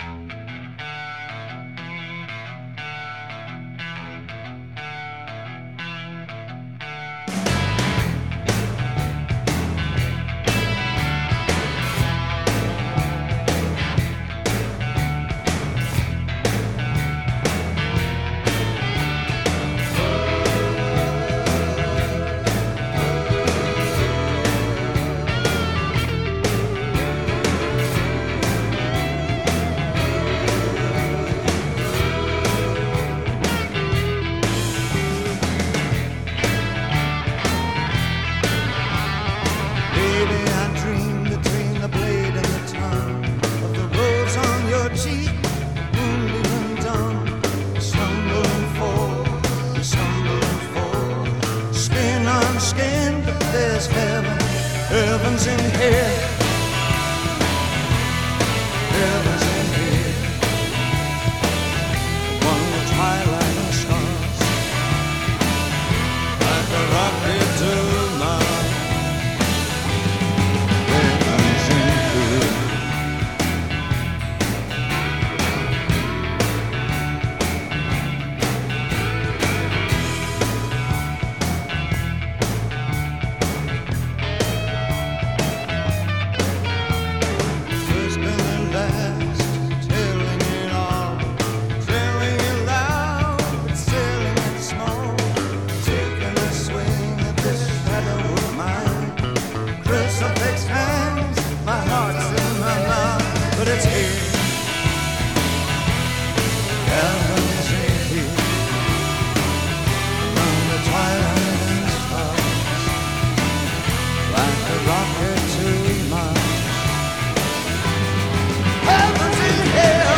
Heaven's in here. Heaven's in here. Among the twilight stars, like a rocket to Mars. Heaven's in here. But it's here. Heaven's in here. Among the twilight stars, like a rocket to Mars. Heaven's in here.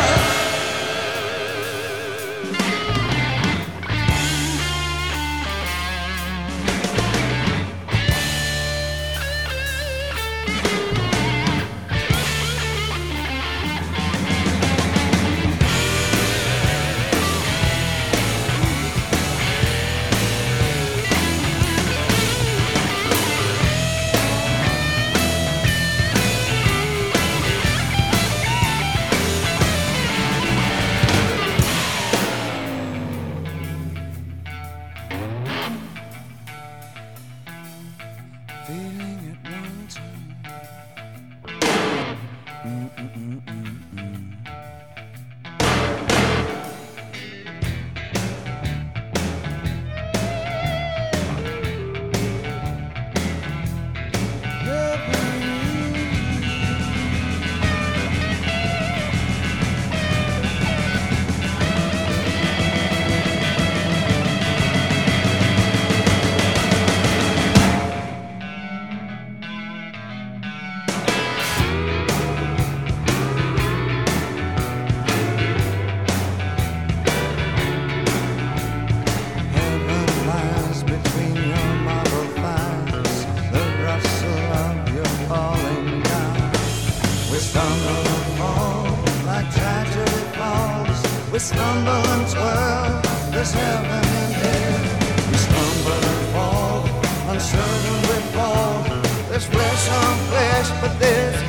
Feeling at one time. We stumble and twirl, there's heaven in here. We stumble and fall, uncertain we fall. There's flesh on flesh, but there's